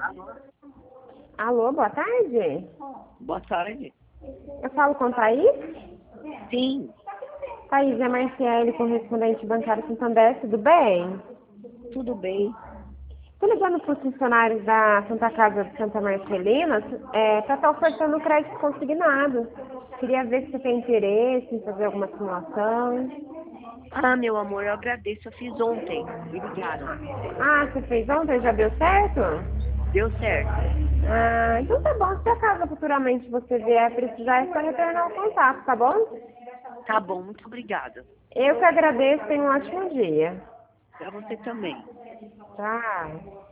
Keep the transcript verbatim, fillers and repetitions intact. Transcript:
Alô, boa tarde. Boa tarde. Eu falo com Thaís? Sim, Thaís, é Marciele, correspondente bancário Santander, tudo bem? tudo bem. Estou ligando para os funcionários da Santa Casa de Santa Marcelina é, para estar ofertando crédito consignado. Queria ver se você tem interesse em fazer alguma simulação. Ah, meu amor, eu agradeço. Eu fiz ontem. Me ligaram. Ah, você fez ontem? Já deu certo? Deu certo. Ah, então tá bom. Se acaso futuramente você vier precisar, é só retornar o contato, tá bom? Tá bom, muito obrigada. Eu que agradeço. Tenha um ótimo dia. Pra você também. Tchau.